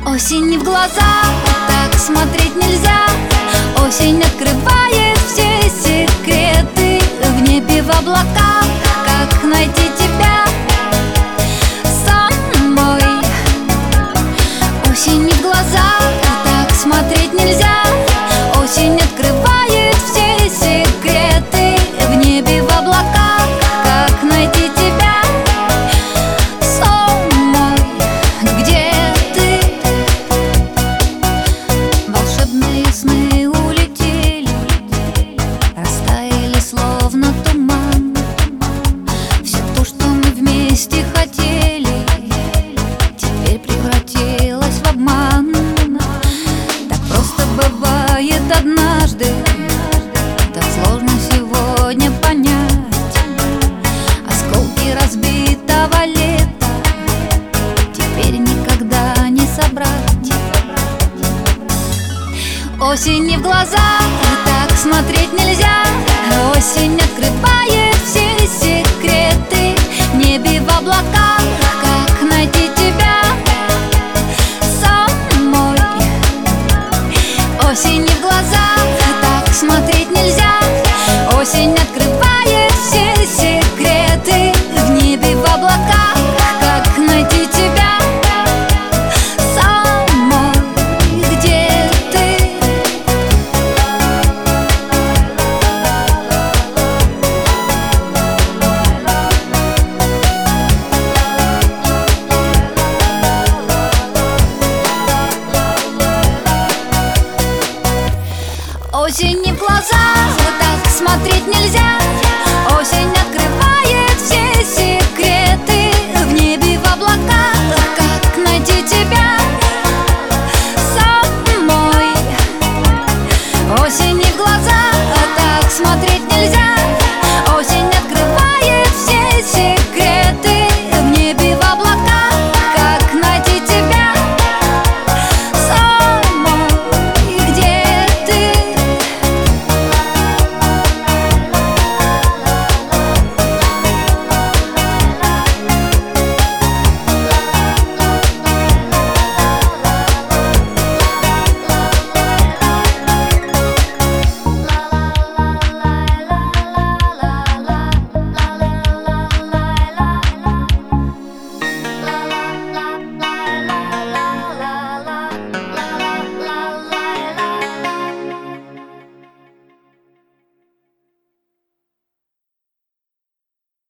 Осень не в глаза, так смотреть нельзя. Осень открывает все секреты. В небе, в облаках, как найти тебя, сон мой. Осень не в глаза, так смотреть нельзя. Осень открывает все секреты. В небе, в облаках, как найти тебя, сон мой. Где ты? Волшебные сны улетели, растаяли словно туман. Все то, что мы вместе хотели, теперь превратилось в обман. Так просто бывает однажды, так сложно сегодня понять. Осколки разбитого лета теперь никогда не собрать. Осень не в глаза, так смотреть нельзя. Осень открывает все секреты. В небе, в облаках, как найти тебя, сон мой. Осень не в глаза, так смотреть нельзя. Осень открывает все секреты. В небе, в облаках, как найти тебя, сон мой. Где ты? Осень не в глаза, так смотреть нельзя.